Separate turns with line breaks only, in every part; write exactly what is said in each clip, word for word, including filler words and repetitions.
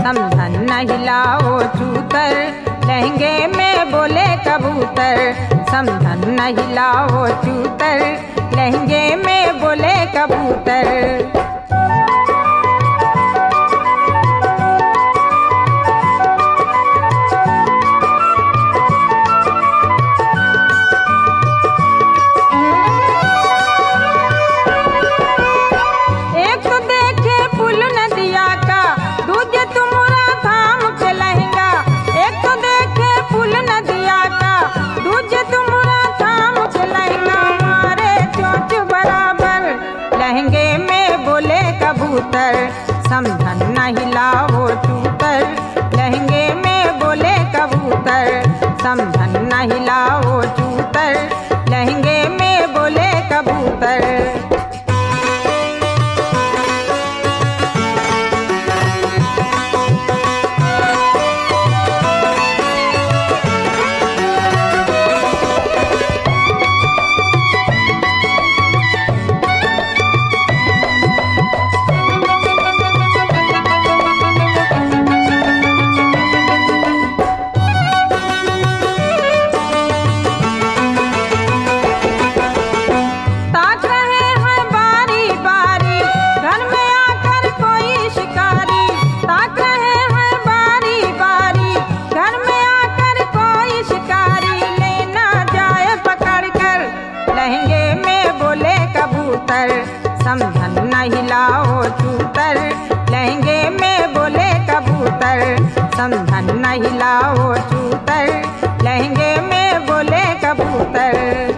समधन नहीं लाओ चूतर, लहंगे में बोले कबूतर। समधन नहीं लाओ चूतर, लहंगे में बोले कबूतर। समधन नहीं लाओ चूतर, लहंगे में बोले कबूतर। समधन नहीं लाओ चूतर, लहंगे में बोले कबूतर। समधन नहीं लाओ चूतर, लहंगे में बोले कबूतर। समधन नहीं लाओ चूतर, लहंगे में बोले कबूतर।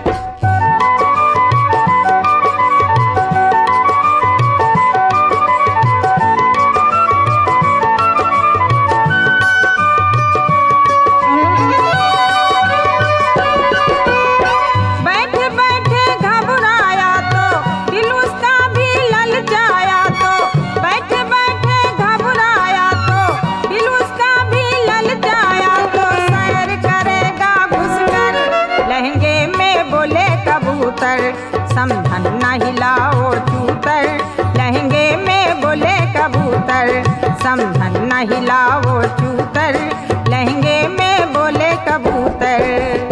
समधन नहीं लाओ चूतर, लहंगे में बोले कबूतर। समधन नहीं लाओ चूतर, लहंगे में बोले कबूतर।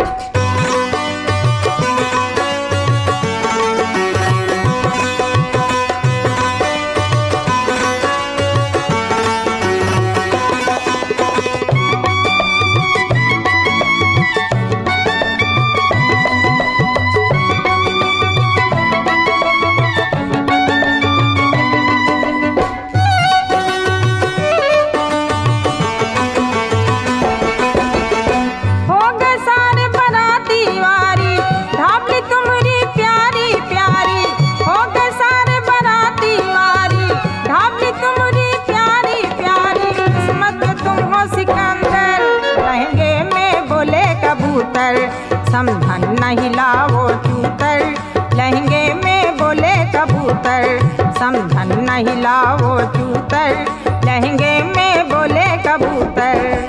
समधन नहीं लाओ चूतर, लहंगे में बोले कबूतर। समधन नहीं लाओ चूतर, लहंगे में बोले कबूतर।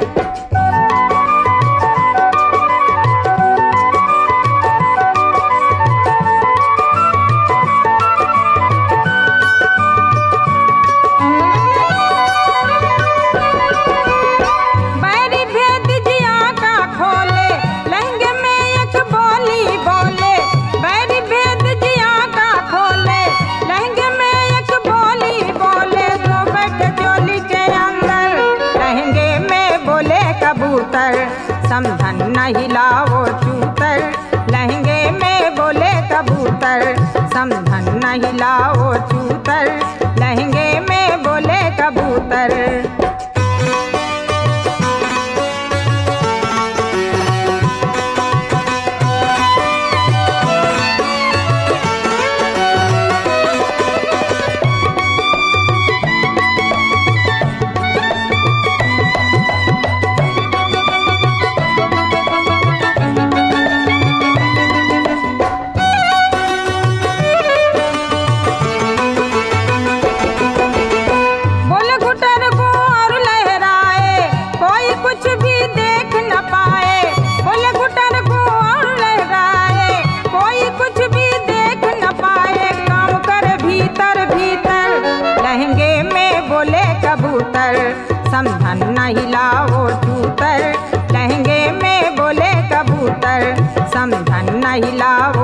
समधन नहीं लाओ चूतर, लहंगे में बोले कबूतर। समधन नहीं लाओ चूतर, लहंगे में बोले कबूतर। नहीं लाओ